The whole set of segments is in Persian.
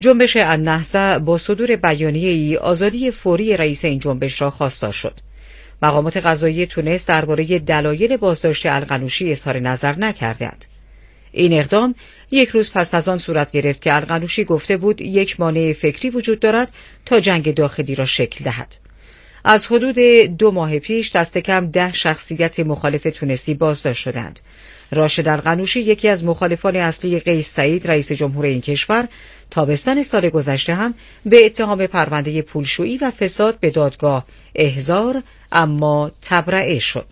جنبش النهضه با صدور بیانیه‌ای آزادی فوری رئیس این جنبش را خواستار شد. مقامات قضایی تونس درباره دلایل بازداشت القنوشی اظهار نظر نکردند. این اقدام یک روز پس از آن صورت گرفت که القنوشی گفته بود یک مانع فکری وجود دارد تا جنگ داخلی را شکل دهد. از حدود 2 ماه پیش دست کم 10 شخصیت مخالف تونسی بازداشت شدند. راشد القنوشی یکی از مخالفان اصلی قیس سعید رئیس جمهور این کشور تابستان سال گذشته هم به اتهام پرونده پولشویی و فساد به دادگاه احضار اما تبرئه شد.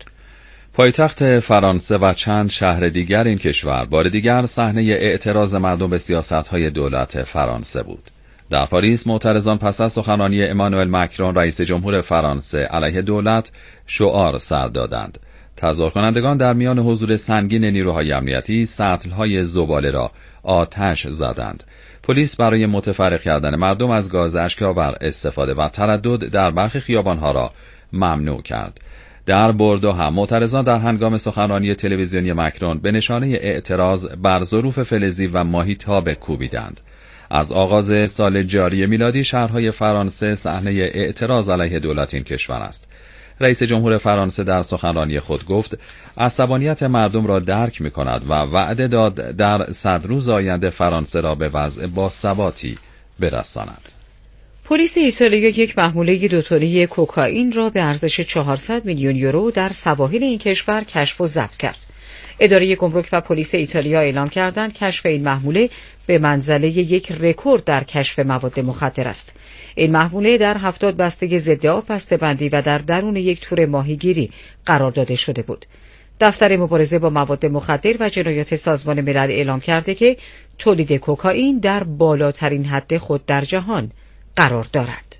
پایتخت فرانسه و چند شهر دیگر این کشور بار دیگر صحنه اعتراض مردم به سیاست‌های دولت فرانسه بود. در پاریس معترضان پس از سخنرانی امانوئل مکرون رئیس جمهور فرانسه علیه دولت شعار سر دادند. تظاهر کنندگان در میان حضور سنگین نیروهای امنیتی سطل‌های زباله را آتش زدند. پلیس برای متفرق کردن مردم از گاز اشک‌آور استفاده و تردد در برخی خیابان‌ها را ممنوع کرد. در بوردو هم معترضان در هنگام سخنرانی تلویزیونی مکرون به نشانه اعتراض بر ظروف فلزی و ماهیتاب کوبیدند. از آغاز سال جاری میلادی شهرهای فرانسه صحنه اعتراض علیه دولت این کشور است. رئیس جمهور فرانسه در سخنرانی خود گفت عصبانیت مردم را درک می‌کند و وعده داد در 100 روز آینده فرانسه را به وضع باثباتی برساند. پلیس ایتالیا یک محموله 2 تنه کوکائین را به ارزش 400 میلیون یورو در سواحل این کشور کشف و ضبط کرد. اداره گمرک و پلیس ایتالیا اعلام کردند کشف این محموله به منزله یک رکورد در کشف مواد مخدر است. این محموله در 70 بسته ضد آب بسته‌بندی و در درون یک تور ماهیگیری قرار داده شده بود. دفتر مبارزه با مواد مخدر و جنایات سازمان ملل اعلام کرده که تولید کوکائین در بالاترین حد خود در جهان قرار دارد.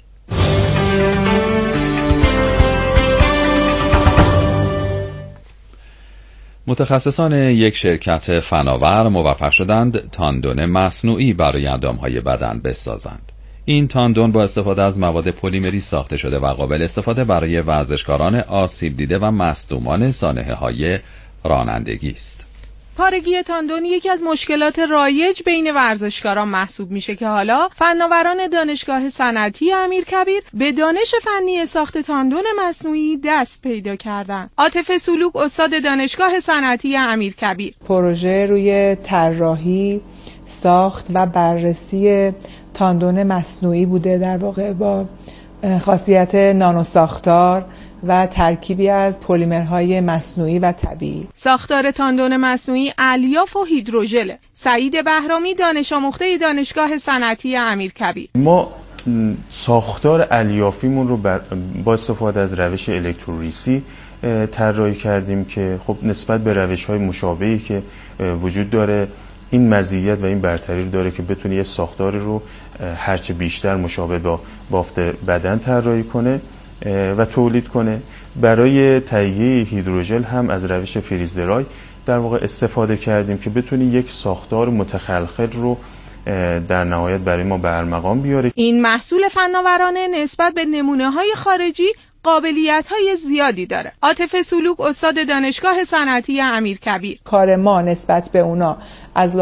متخصصان یک شرکت فناور موفق شدند تاندون مصنوعی برای اندامهای بدن بسازند. این تاندون با استفاده از مواد پلیمری ساخته شده و قابل استفاده برای ورزشکاران آسیب دیده و مصدومان سانحه‌های رانندگی است. پارگی تاندون یکی از مشکلات رایج بین ورزشکاران محسوب میشه که حالا فناوران دانشگاه صنعتی امیرکبیر به دانش فنی ساخت تاندون مصنوعی دست پیدا کردن. عاطفه سلوک استاد دانشگاه صنعتی امیرکبیر: پروژه روی طراحی، ساخت و بررسی تاندون مصنوعی بوده، در واقع با خاصیت نانو ساختار و ترکیبی از پلیمرهای مصنوعی و طبیعی. ساختار تاندون مصنوعی الیاف و هیدروژل. سعید بهرامی دانش آموخته دانشگاه صنعتی امیرکبیر: ما ساختار الیافیمون رو با استفاده از روش الکتروریسی طراحی کردیم که خب نسبت به روش‌های مشابهی که وجود داره این مزیت و این برتری داره که بتونه یه ساختاری رو هرچه بیشتر مشابه با بافت بدن طراحی کنه و تولید کنه. برای تهیه هیدروژل هم از روش فریز درای در واقع استفاده کردیم که بتونه یک ساختار متخلخل رو در نهایت برای ما به ارمغان بیاره. این محصول فناورانه نسبت به نمونه‌های خارجی قابلیت‌های زیادی داره. عاطفه سلوک استاد دانشگاه صنعتی امیرکبیر: کار ما نسبت به اونا از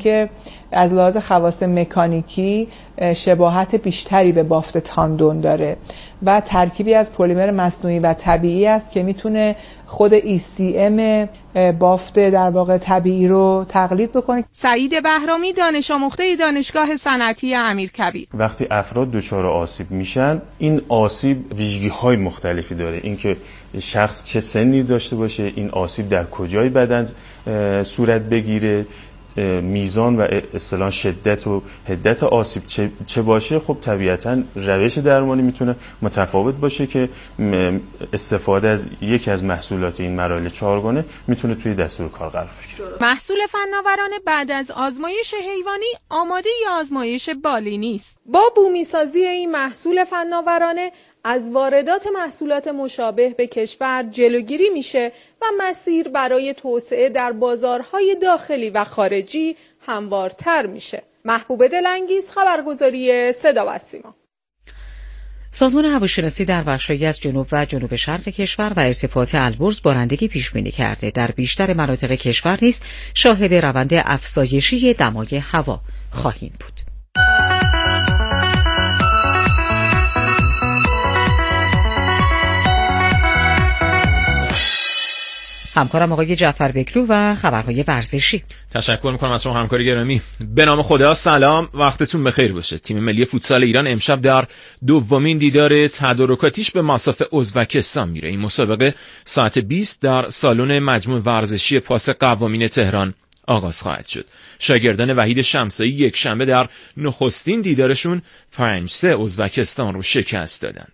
لحاظ خواص مکانیکی شباهت بیشتری به بافت تاندون داره و ترکیبی از پلیمر مصنوعی و طبیعی است که میتونه خود ECM بافت در واقع طبیعی رو تقلید بکنه. سعید بهرامی دانش آموخته دانشگاه صنعتی امیرکبیر: وقتی افراد دچار آسیب میشن این آسیب ویژگی‌های مختلفی داره، اینکه شخص چه سنی داشته باشه، این آسیب در کجای بدن صورت بگیره، میزان و اصطلاح شدت و حدت آسیب چه باشه. خب طبیعتاً روش درمانی میتونه متفاوت باشه که استفاده از یکی از محصولات این مراحل 4 گانه میتونه توی دستور کار قرار بگیره. محصول فناورانه بعد از آزمایش حیوانی آماده ی آزمایش بالینی است. با بومیسازی این محصول فناورانه از واردات محصولات مشابه به کشور جلوگیری میشه و مسیر برای توسعه در بازارهای داخلی و خارجی هموارتر میشه. محبوب دلانگیز، خبرگزاری صدا و سیما. سازمان هواشناسی در بخش‌هایی از جنوب و جنوب شرق کشور و ارتفاعات البرز بارندگی پیش بینی کرده. در بیشتر مناطق کشور نیز شاهد روند افزایشی دمای هوا خواهیم بود. همکارم آقای جعفر بکلو و خبرهای ورزشی. تشکر میکنم از شما همکار گرامی. به نام خدا، سلام، وقتتون بخیر باشه. تیم ملی فوتسال ایران امشب در دومین دیدار تدارکاتیش به مصاف ازبکستان میره. این مسابقه ساعت 20 در سالن مجموع ورزشی پاس قوامین تهران آغاز خواهد شد. شاگردان وحید شمسایی یک شنبه در نخستین دیدارشون 5-3 ازبکستان رو شکست دادند.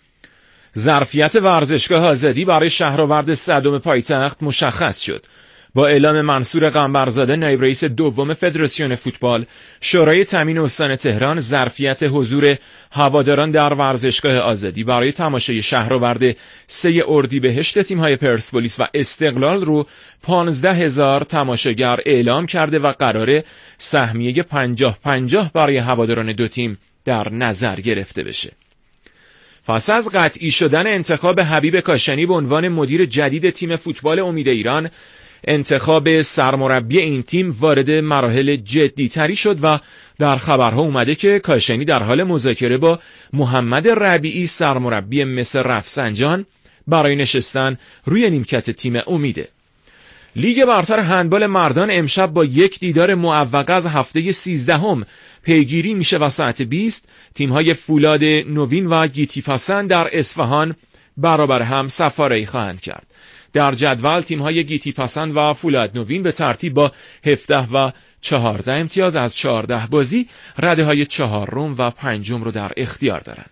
ظرفیت ورزشگاه آزادی برای شهرآورد صدم پایتخت مشخص شد. با اعلام منصور قنبرزاده نایب رئیس دوم فدراسیون فوتبال، شورای تامین استان تهران ظرفیت حضور هواداران در ورزشگاه آزادی برای تماشای شهرآورد 3 اردیبهشت تیم‌های پرسپولیس و استقلال رو 15,000 تماشاگر اعلام کرده و قراره سهمیه 50-50 برای هواداران دو تیم در نظر گرفته بشه. پس از قطعی شدن انتخاب حبیب کاشانی به عنوان مدیر جدید تیم فوتبال امید ایران، انتخاب سرمربی این تیم وارد مراحل جدی تری شد و در خبرها اومده که کاشانی در حال مذاکره با محمد ربیعی سرمربی مس رفسنجان برای نشستن روی نیمکت تیم امیده. لیگ برتر هندبال مردان امشب با یک دیدار معوقه از هفته 13 پیگیری میشه و ساعت 20 تیم‌های فولاد نوین و گیتیپاسان در اصفهان برابر هم سفاره‌ای خواهند کرد. در جدول تیم‌های گیتیپاسان و فولاد نوین به ترتیب با 17 و 14 امتیاز از 14 بازی رده‌های 4 و 5 رو در اختیار دارند.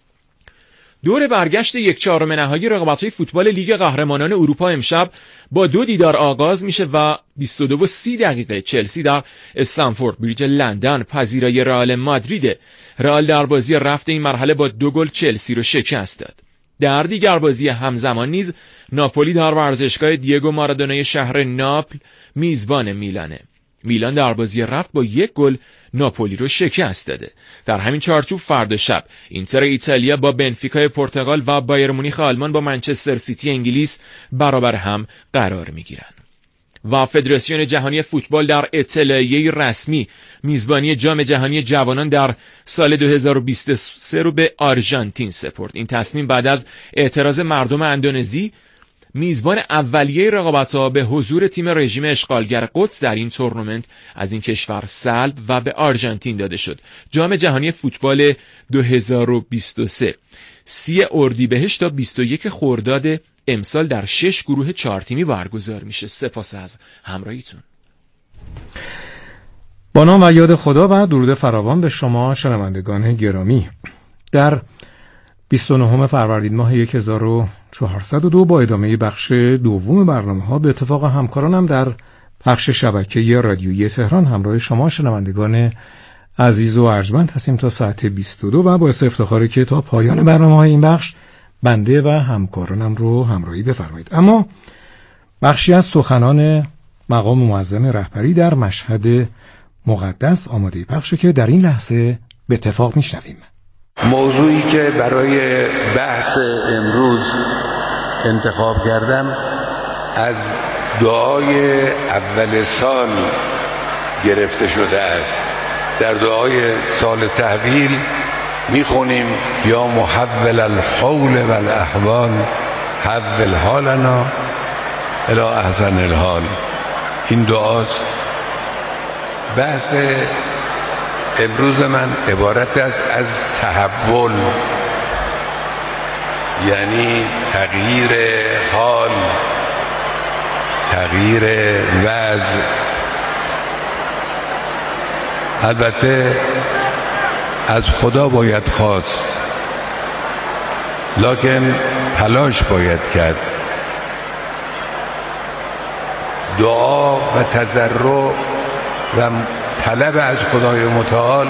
دور برگشت 1/4 نهایی رقابت‌های فوتبال لیگ قهرمانان اروپا امشب با 2 دیدار آغاز میشه و 22:30 چلسی در استنفورد بریج لندن پذیرای رئال مادرید. رئال در بازی رفت این مرحله با 2 گل چلسی رو شکست داد. در دیگر بازی همزمان نیز ناپولی در ورزشگاه دیگو مارادونای شهر ناپل میزبان میلانه. میلان در بازی رفت با 1 گل ناپولی رو شکست داده. در همین چارچوب فردا شب اینتر ایتالیا با بنفیکای پرتغال و بایر مونیخ آلمان با منچستر سیتی انگلیس برابر هم قرار میگیرند. و فدراسیون جهانی فوتبال در اطلاعیه رسمی میزبانی جام جهانی جوانان در سال 2023 رو به آرژانتین سپرد. این تصمیم بعد از اعتراض مردم اندونزی، میزبان اولیه رقابت‌ها، به حضور تیم رژیم اشغالگر قدس در این تورنمنت از این کشور سلب و به آرژانتین داده شد. جام جهانی فوتبال 2023 30 اردیبهشت تا 21 خرداد امسال در 6 گروه 4 تیمی برگزار میشه. سپاس از همراهیتون. با نام و یاد خدا و درود فراوان به شما شنوندگان گرامی. در 29 فروردین ماه 1402 با ادامه بخش دوم برنامه‌ها به اتفاق همکارانم در بخش شبکه رادیویی تهران همراه شما شنوندگان عزیز و ارجمند هستیم تا ساعت 22 و باعث افتخاره که تا پایان برنامه‌های این بخش بنده و همکارانم رو همراهی بفرمایید. اما بخشی از سخنان مقام معظم رهبری در مشهد مقدس آماده پخشه که در این لحظه به اتفاق میشنویم. موضوعی که برای بحث امروز انتخاب کردم از دعای اول سال گرفته شده است. در دعای سال تحویل میخونیم یا محول الحول و الاحوال حول حالنا الی احسن الحال. این دعاست. بحث امروز من عبارت است از تحول، یعنی تغییر حال، تغییر وضع. البته از خدا باید خواست، لکن تلاش باید کرد. دعا و تضرع و طلب از خدای متعال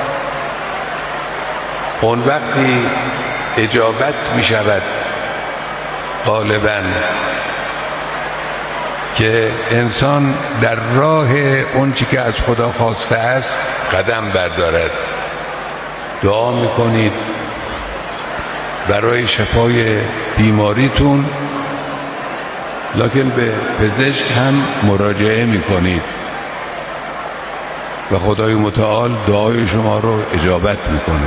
اون وقتی اجابت می شود غالباً که انسان در راه اون چی که از خدا خواسته است قدم بردارد. دعا میکنید برای شفای بیماریتون، لکن به پزشک هم مراجعه میکنید و خدای متعال دعای شما رو اجابت میکنه.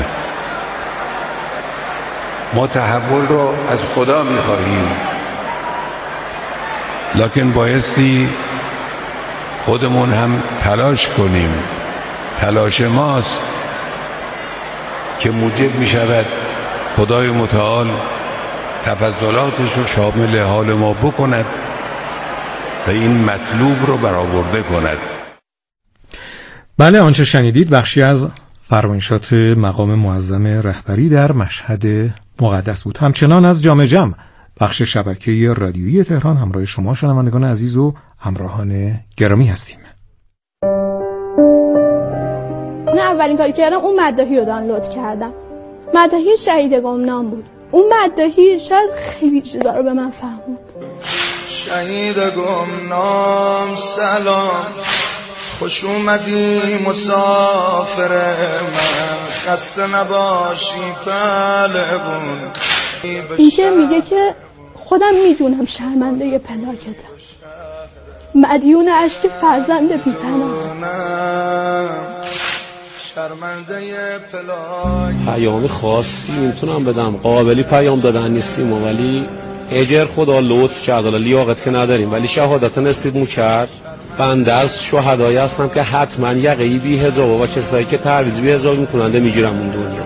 ما تحول رو از خدا میخواهیم، لکن بایستی خودمون هم تلاش کنیم. تلاش ماست که موجب می شود خدای متعال تفضلاتش رو شامل حال ما بکند و این مطلوب رو برآورده کند. بله، آنچه شنیدید بخشی از فرمایشات مقام معظم رهبری در مشهد مقدس بود. همچنان از جام جم بخش شبکه رادیویی تهران همراه شما شنوندگان عزیز و همراهان گرامی هستیم. من اولین کاری کردم اون مداحی رو دانلود کردم. مداحی شهید گمنام بود. اون مداحی شاید خیلی چیزا رو به من فهموند. شهید گمنام سلام، خوش اومدی مسافر من، خسته نباشی پهلوون. اینکه میگه که خودم میدونم شرمنده پلاکتم، مدیون عشق فرزند بی‌پناهم. پیام خاصی میتونم بدم، قابلی پیام دادن نیستیم ولی اجر خدا لطف کرد، لیاقت که نداریم ولی شهادت نصیب کرد. بنده از شهدایی هستم که حتما یقه‌ای بی حجاب و کسایی که تعویض بی حجاب میکننده میگیرم اون دنیا.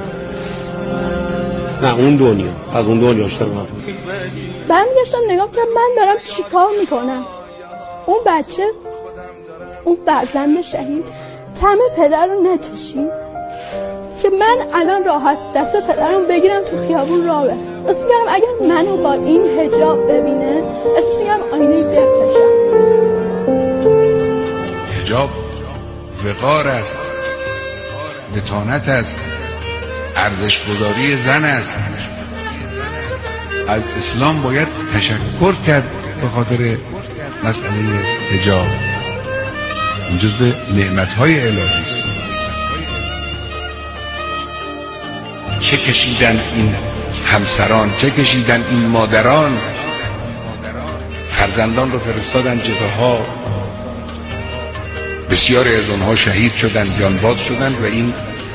نه اون دنیا، از اون دنیا اشتباه. برمیگشتم نگاه کردم من دارم چیکار میکنم. اون بچه، اون فرزند شهید طعم پدر رو نچشید که من الان راحت دست پدرم بگیرم تو خیابون راه برم. اسم میگم اگر منو با این حجاب ببینه اسم میگم آینه بفرشم. حجاب وقار است، متانت است، ارزش‌گذاری زن است. از اسلام باید تشکر کرد به خاطر مسئله حجاب. این جزو نعمت‌های الهی است. چه کشیدن این همسران، چه کشیدن این مادران، فرزندان رو فرستادن جبهه‌ها، بسیاری از اونها شهید شدن، جانباز شدن و این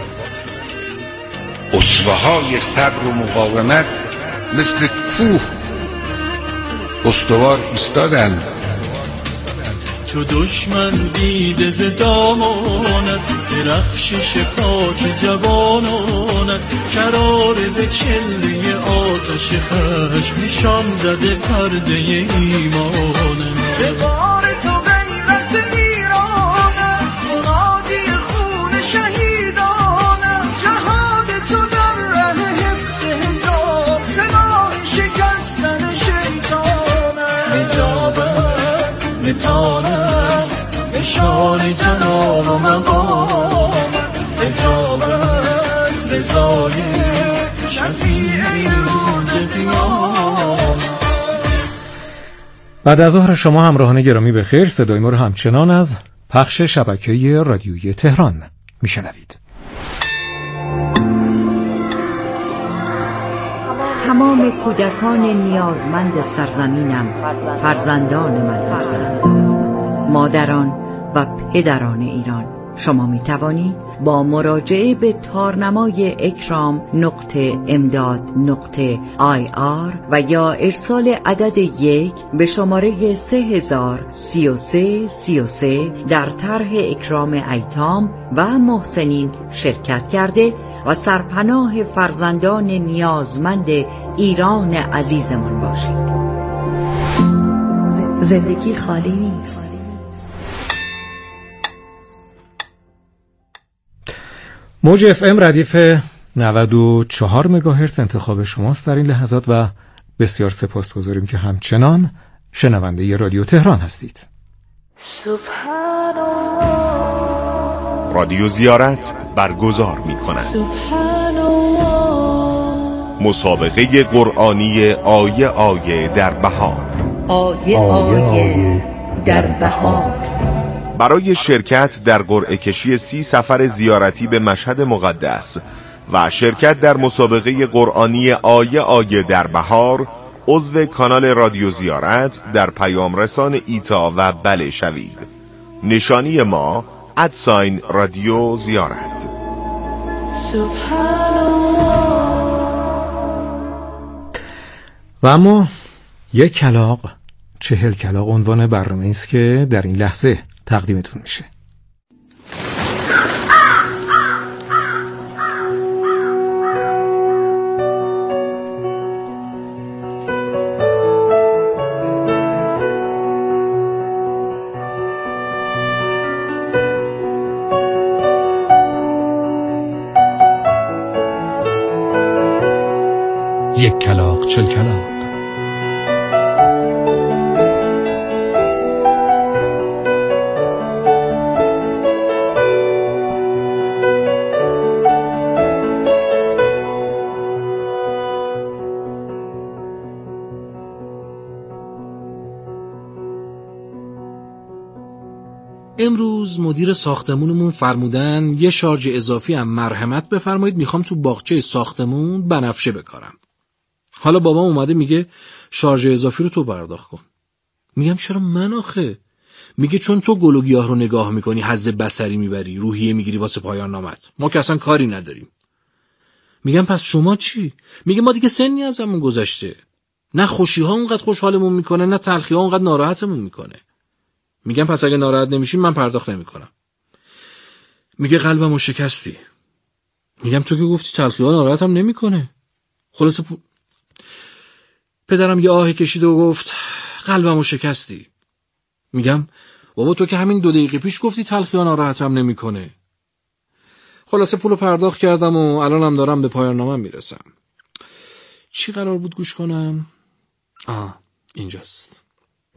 اسوه‌های صبر و مقاومت مثل کوه استوار ایستادن. چو دشمن دیده ز دامانت، درخشش پاک جوانانت، شرار به چله آتش خشم نشان زده پرده ایمانت. به بار تو غیرت ایران است، منادی خون شهیدان است، جهاد تو در ره حفظ حجاب، سلاح شکستن شیطان است. حجابت متانت، نشان جلال و مقامت، حجابت رضای شفیع روز قیامت. بعد از ظهر شما همراهان گرامی بخیر، صدای ما رو همچنان از پخش شبکه رادیویی تهران میشنوید. تمام کودکان نیازمند سرزمینم فرزندان من هستند. مادران و پدران ایران، شما می توانید با مراجعه به تارنمای ekram.imdad.ir و یا ارسال عدد 1 به شماره 3033 در طرح اکرام ایتام و محسنین شرکت کرده و سرپناه فرزندان نیازمند ایران عزیزمان باشید. زندگی خالی نیست. موج اف ام ردیف 94 مگاهرتز انتخاب شماست در این لحظات و بسیار سپاسگزاریم که همچنان شنونده رادیو تهران هستید. رادیو زیارت برگزار می‌کند. مسابقه قرآنی آیه آیه در بهار. آیه آیه در بهار. برای شرکت در قرعه کشی 30 سفر زیارتی به مشهد مقدس و شرکت در مسابقه قرآنی آیه آیه در بهار، عضو کانال رادیو زیارت در پیام رسان ایتا و بله شوید. نشانی ما @رادیو زیارت. و اما یک کلاغ 40 کلاغ عنوان برنامه است که در این لحظه تقدیمتون میشه. یک کلاغ 40 کلاغ. امروز مدیر ساختمونمون فرمودن یه شارژ اضافی هم مرحمت بفرمایید، میخوام تو باغچه ساختمون بنفشه بکارم. حالا بابام اومده میگه شارژ اضافی رو تو پرداخت کن. میگم چرا من آخه؟ میگه چون تو گل و گیاه رو نگاه میکنی، حظ بصری میبری، روحیه میگیری واسه پایان نامت، ما که اصلا کاری نداریم. میگم پس شما چی؟ میگه ما دیگه سنی ازمون گذشته، نه خوشی ها اونقدر خوشحالمون میکنه نه تلخی ها اونقدر ناراحتمون میکنه. میگم پس اگه ناراحت نمیشیم من پرداخت نمیکنم. میگه قلبمو شکستی. میگم تو که گفتی تلخی ها ناراحتم نمیکنه. خلاص پدرم یه آه کشید و گفت قلبمو شکستی. میگم بابا تو که همین 2 دقیقه پیش گفتی تلخی ها ناراحتم نمیکنه. خلاصه پولو پرداخت کردم و الانم دارم به پایان نامم میرسم. چی قرار بود گوش کنم؟ اینجاست.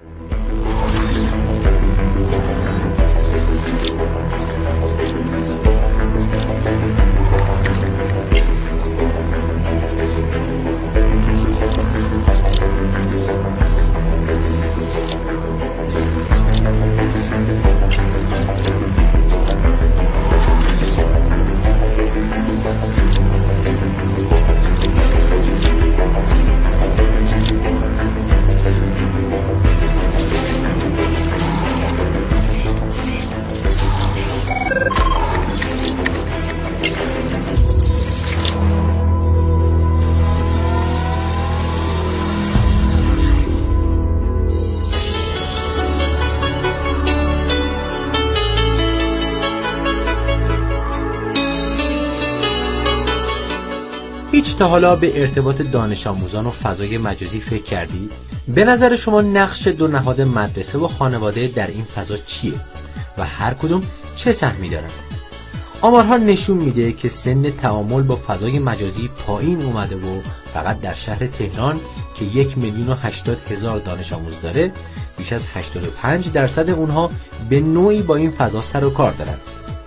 هیچ تا حالا به ارتباط دانش آموزان و فضای مجازی فکر کردید؟ به نظر شما نقش 2 نهاد مدرسه و خانواده در این فضا چیه و هر کدوم چه سهمی دارن؟ آمارها نشون میده که سن تعامل با فضای مجازی پایین اومده و فقط در شهر تهران که 1,080,000 دانش آموز داره، بیش از 85% اونها به نوعی با این فضا سر و کار دارن.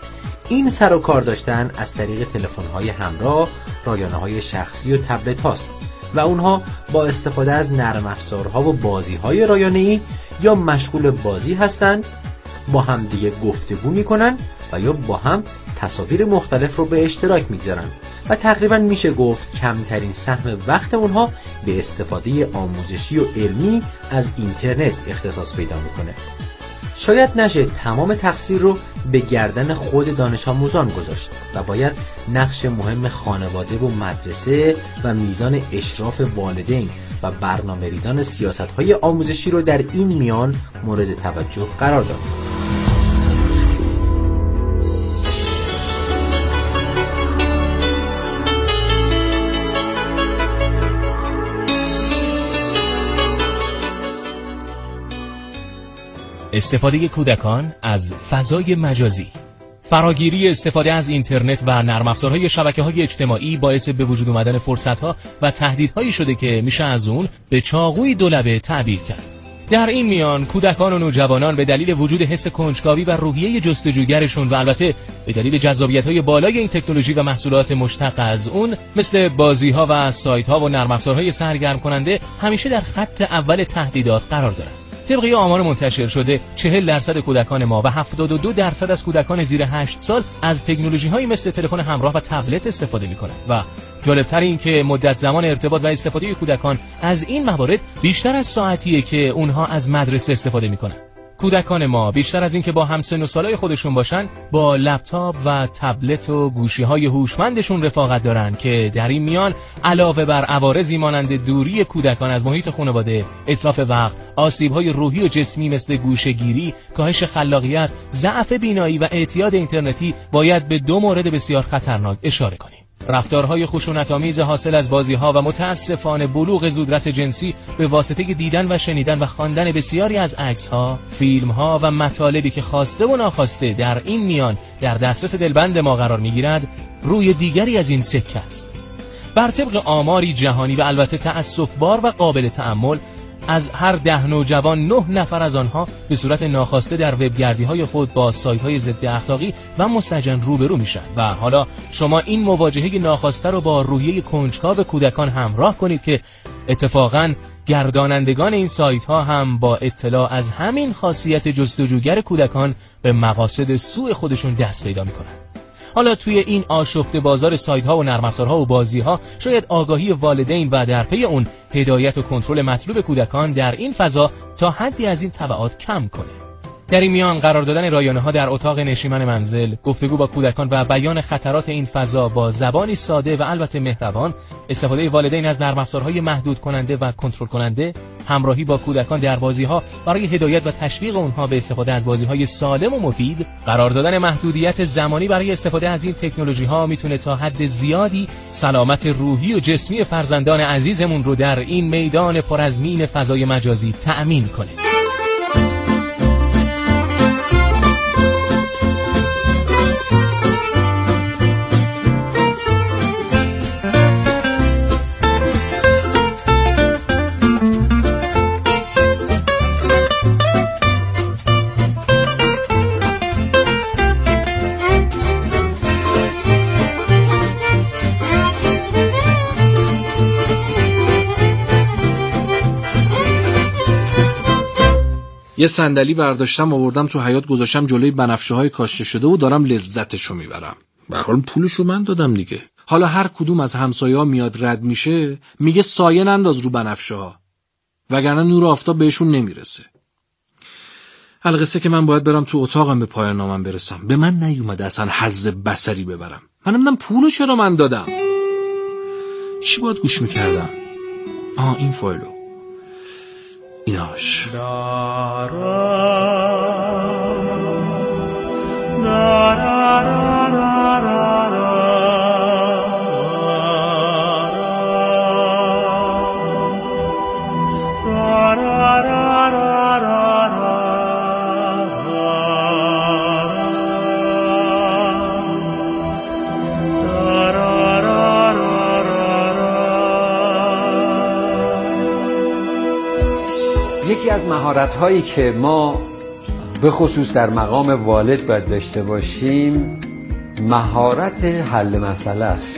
این سر و کار داشتن از طریق تلفن‌های همراه، رایانه‌های شخصی و تبلت هاست و اونها با استفاده از نرم افزارها و بازی‌های رایانه‌ای یا مشغول بازی هستند، با هم دیگه گفتگو می‌کنن و یا با هم تصاویر مختلف رو به اشتراک می‌گذارن و تقریباً میشه گفت کمترین سهم وقت اونها به استفاده آموزشی و علمی از اینترنت اختصاص پیدا می‌کنه. شاید نشه تمام تقصیر رو به گردن خود دانش آموزان گذاشت و باید نقش مهم خانواده و مدرسه و میزان اشراف والدین و برنامه‌ریزان سیاست‌های آموزشی رو در این میان مورد توجه قرار داد. استفاده کودکان از فضای مجازی. فراگیری استفاده از اینترنت و نرم افزارهای شبکه‌های اجتماعی باعث به وجود آمدن فرصت‌ها و تهدیدهایی شده که میشه از اون به چاقوی دولبه تعبیر کرد. در این میان کودکان و نوجوانان به دلیل وجود حس کنجکاوی و روحیه جستجوگرشون و البته به دلیل جذابیت‌های بالای این تکنولوژی و محصولات مشتق از اون مثل بازی‌ها و سایت‌ها و نرم افزارهای سرگرم کننده همیشه در خط اول تهدیدات قرار دارند. طبق آمار منتشر شده 40% کودکان ما و 72% از کودکان زیر 8 سال از تکنولوژی‌هایی مثل تلفن همراه و تبلت استفاده می‌کنند و جالب‌تر این که مدت زمان ارتباط و استفاده کودکان از این موارد بیشتر از ساعتیه که اونها از مدرسه استفاده می‌کنند. کودکان ما بیشتر از این که با همسن و سالای خودشون باشن، با لپتاپ و تبلت و گوشی‌های هوشمندشون رفاقت دارن که در این میان علاوه بر عوارضی مانند دوری کودکان از محیط خانواده، اتلاف وقت، آسیب‌های روحی و جسمی مثل گوشه‌گیری، کاهش خلاقیت، ضعف بینایی و اعتیاد اینترنتی، باید به 2 مورد بسیار خطرناک اشاره کنیم. رفتارهای خشونت‌آمیز حاصل از بازی‌ها و متأسفانه بلوغ زودرس جنسی به واسطه دیدن و شنیدن و خواندن بسیاری از عکس‌ها، فیلم‌ها و مطالبی که خواسته و ناخواسته در این میان در دسترس دلبند ما قرار می‌گیرد، روی دیگری از این سکه است. بر طبق آماری جهانی و البته تأسف‌بار و قابل تأمل، از هر 10 نوجوان 9 نفر از آنها به صورت ناخواسته در وبگردی‌های خود با سایت‌های ضد اخلاقی و مستجن روبرو میشن و حالا شما این مواجهه ناخواسته رو با روحیه کنجکاو کودکان همراه کنید که اتفاقاً گردانندگان این سایت‌ها هم با اطلاع از همین خاصیت جستجوگر کودکان به مقاصد سوء خودشون دست پیدا می‌کنند. حالا توی این آشفته بازار سایت‌ها و نرم افزارها و بازی‌ها شاید آگاهی والدین و در پی اون هدایت و کنترل مطلوب کودکان در این فضا تا حدی از این تبعات کم کنه. در این میان قرار دادن رایانه‌ها در اتاق نشیمن منزل، گفتگو با کودکان و بیان خطرات این فضا با زبانی ساده و البته مهربان، استفاده والدین از نرم افزارهای محدود کننده و کنترل کننده، همراهی با کودکان در بازی‌ها برای هدایت و تشویق اونها به استفاده از بازی‌های سالم و مفید، قرار دادن محدودیت زمانی برای استفاده از این تکنولوژی‌ها میتونه تا حد زیادی سلامت روحی و جسمی فرزندان عزیزمون رو در این میدان پر از مین فضای مجازی تأمین کنه. یه صندلی برداشتم آوردم تو حیاط گذاشتم جلوی بنفشه‌های کاشته شده و دارم لذتشو میبرم. به هر حال پولشو من دادم دیگه. حالا هر کدوم از همسایه‌ها میاد رد میشه میگه سایه ننداز رو بنفشه‌ها، وگرنه نور آفتاب بهشون نمیرسه. القصه که من باید برم تو اتاقم به پایان نامم برسم. به من نیومده اصلا حظ بصری ببرم. من نمیدونم پولو چرا من دادم. چی باید گوش میکردم؟ این فایلو ایناش. یکی از مهارت‌هایی که ما به خصوص در مقام والد باید داشته باشیم مهارت حل مسئله است.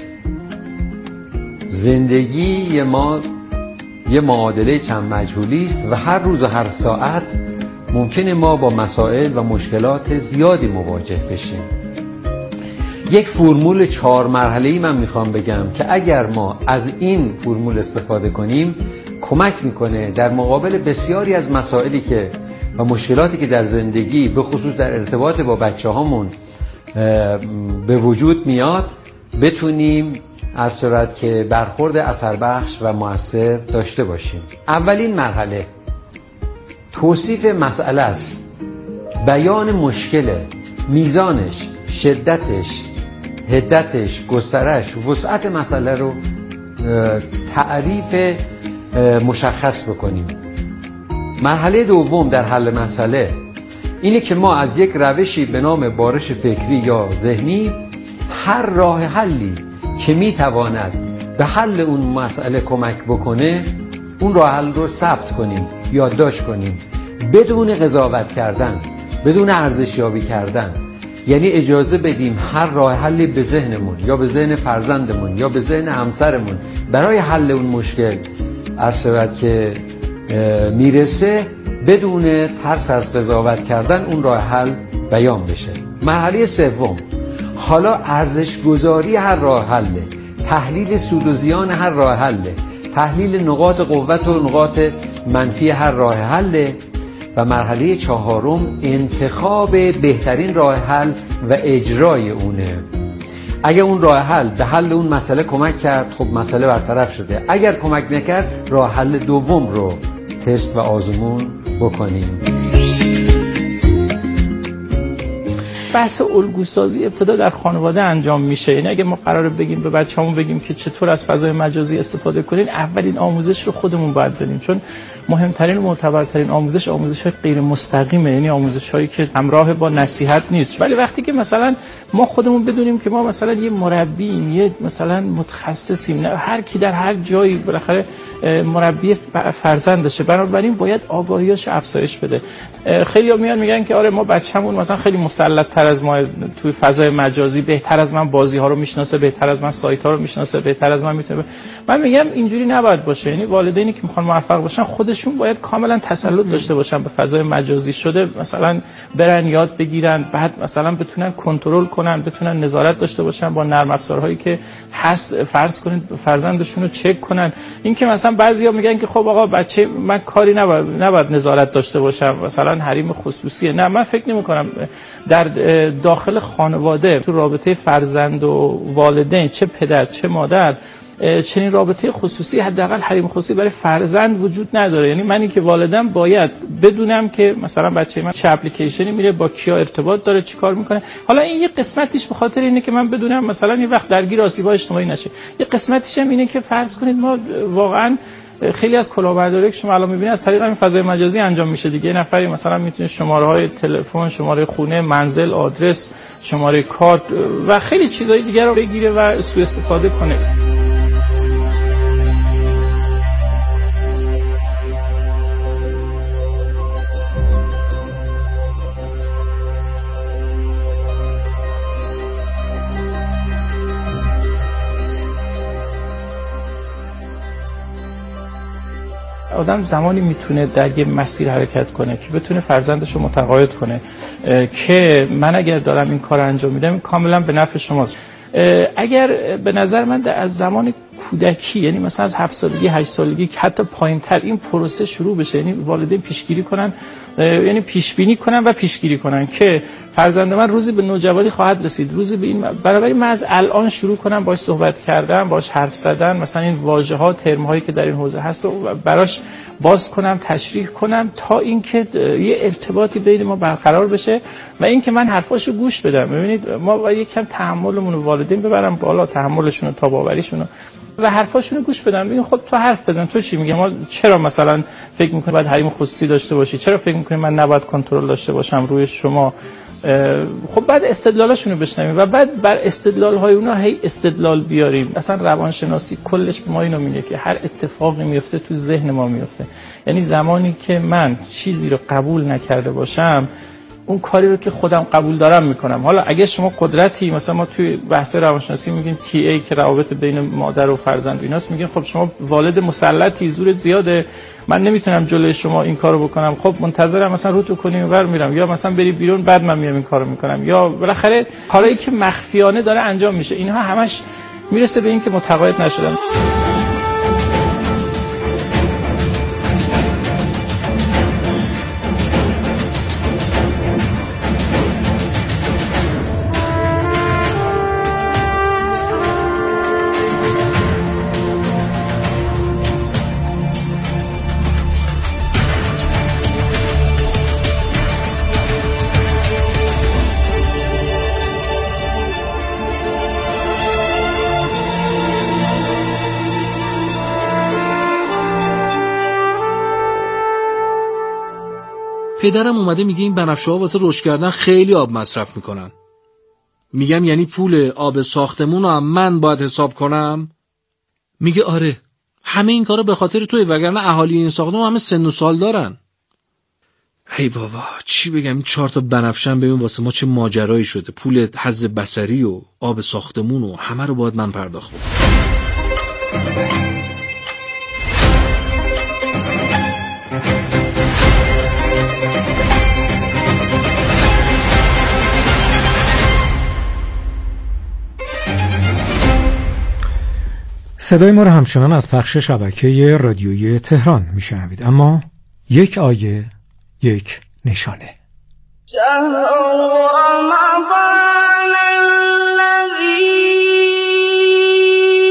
زندگی ما یه معادله چند مجهولی است و هر روز و هر ساعت ممکنه ما با مسائل و مشکلات زیادی مواجه بشیم. یک فرمول 4 مرحله‌ای من میخوام بگم که اگر ما از این فرمول استفاده کنیم کمک میکنه در مقابل بسیاری از مسائلی که و مشکلاتی که در زندگی به خصوص در ارتباط با بچه‌هامون به وجود میاد بتونیم هر صورت که برخورد اثر بخش و مؤثر داشته باشیم. اولین مرحله توصیف مسئله است. بیان مشکل، میزانش، شدتش، حدتش، گسترش، وسعت مسئله رو تعریف مشخص بکنیم. مرحله دوم در حل مسئله اینه که ما از یک روشی به نام بارش فکری یا ذهنی هر راه حلی که میتواند به حل اون مسئله کمک بکنه اون راه حل رو ثبت کنیم، یادداشت کنیم، بدون قضاوت کردن، بدون ارزشیابی کردن. یعنی اجازه بدیم هر راه حلی به ذهنمون یا به ذهن فرزندمون یا به ذهن همسرمون برای حل اون مشکل ارشد که میرسه بدون ترس از قضاوت کردن اون راه حل بیان بشه. مرحله سوم حالا ارزش گذاری هر راه حله، تحلیل سود و زیان هر راه حله، تحلیل نقاط قوت و نقاط منفی هر راه حله و مرحله چهارم انتخاب بهترین راه حل و اجرای اونه. اگر اون راه حل به حل اون مسئله کمک کرد، خب مسئله برطرف شده. اگر کمک نکرد، راه حل دوم رو تست و آزمون بکنیم. بحث الگوسازی ابتدا در خانواده انجام میشه. یعنی اگه ما قراره بگیم به بچه‌مون بگیم که چطور از فضای مجازی استفاده کنین، اولین آموزش رو خودمون باید بدیم، چون مهمترین و معتبرترین آموزش‌های غیر مستقیمه، یعنی آموزش‌هایی که همراه با نصیحت نیست. ولی وقتی که مثلا ما خودمون بدونیم که ما مثلا یه مربییم، یه مثلا متخصصیم، نه هر کی در هر جایی بالاخره مربی فرزندشه، بنابراین باید آگاهیاش افزایش بده. خیلی‌ها میان میگن که آره ما بچه‌مون مثلا خیلی مسلط‌تر از ما توی فضای مجازی، بهتر از من بازی‌ها رو میشناسه، بهتر از من سایت‌ها رو میشناسه، بهتر از من میتونه. من میگم اینجوری نباید باشه. یعنی والدینی که میخوان موفق باشن خودشون باید کاملا تسلط داشته باشن به فضای مجازی شده، مثلا برن یاد بگیرن، بعد مثلا بتونن کنترل کنن، بتونن نظارت داشته باشن با نرم افزارهایی که هست. فرض کنید فرزندشون رو چک کنن. این که مثلا بعضیا میگن که خب آقا بچه من کاری نباید نظارت داشته باشم، مثلا حریم خصوصیه. نه، من فکر نمی‌کنم در داخل خانواده تو رابطه فرزند و والدین، چه پدر چه مادر، چنین رابطه خصوصی، حداقل حریم خصوصی برای فرزند وجود نداره. یعنی منی که والدم باید بدونم که مثلا بچه من چه اپلیکیشنی میره، با کیا ارتباط داره، چیکار میکنه. حالا این یه قسمتیش به خاطر اینه که من بدونم مثلا یه وقت درگیر آسیب‌های اجتماعی نشه. یه قسمتیش هم اینه که فرض کنید ما واقعا خیلی از کلاهبرداری که شما الان می‌بینید از طریق همین فضای مجازی انجام میشه دیگه. یه نفری مثلا میتونه شماره‌های تلفن، شماره خونه، منزل، آدرس، شماره کارت و خیلی چیزهای دیگه رو بگیره و سوء استفاده کنه. آدم زمانی میتونه در یه مسیر حرکت کنه که بتونه فرزندش رو متقاعد کنه که من اگر دارم این کار انجام میدم کاملا به نفع شماست. اگر به نظر من از زمان کودکی، یعنی مثلا از 7 سالگی 8 سالگی که حتی پایین‌تر این پروسه شروع بشه، یعنی والدین پیشگیری کنن، یعنی پیش بینی کنن و پیشگیری کنن که فرزند من روزی به نوجوانی خواهد رسید، روزی به این، برای من از الان شروع کنم باهاش صحبت کردن، باهاش حرف زدن، مثلا این واژه‌ها، ترم‌هایی که در این حوزه هست رو براش باز کنم، تشریح کنم تا اینکه یه ارتباطی بین ما برقرار بشه و اینکه من حرفاشو گوش بدم. ببینید ما باید یکم تحملمون رو والدین ببرم بالا، تحملشون رو، تاب‌آوریشون و حرفاشون رو گوش بدن. ببین خب تو حرف بزن، تو چی میگی؟ ما چرا مثلا فکر می‌کنی باید حریم خصوصی داشته باشی؟ چرا فکر می‌کنی من نباید کنترل داشته باشم روی شما؟ خب بعد استدلالاشون رو بشنویم و بعد بر استدلال‌های اونها هی استدلال بیاریم. اصلا روانشناسی کلش به ما اینو میگه که هر اتفاقی میفته تو ذهن ما میفته. یعنی زمانی که من چیزی رو قبول نکرده باشم، اون کاری رو که خودم قبول دارم میکنم. حالا اگه شما قدرتی، مثلا ما توی بحث روانشناسی میگیم TA که روابط بین مادر و فرزند ایناست، میگیم خب شما والد مسلطی، زورت زیاده، من نمیتونم جلوی شما این کارو بکنم، خب منتظرم مثلا روتو کنی اونور میرم، یا مثلا بری بیرون بعد من میام این کارو میکنم، یا بالاخره کارهایی که مخفیانه داره انجام میشه. اینها همش میرسه به این که متقاعد نشدم. پدرم اومده میگه این بنفشه‌ها واسه رشد کردن خیلی آب مصرف میکنن. میگم یعنی پول آب ساختمون رو هم من باید حساب کنم؟ میگه آره، همه این کارا به خاطر توئه، وگرنه اهالی این ساختمون همه سن و سال دارن. هی بابا چی بگم، این 4 تا بنفشه ببین واسه ما چه ماجرایی شده. پول حظ بصری و آب ساختمون و همه رو باید من پرداخت کنم. صدای ما رو همچنان از پخش شبکه رادیویی تهران میشنوید، اما یک آیه یک نشانه. شهر رمضان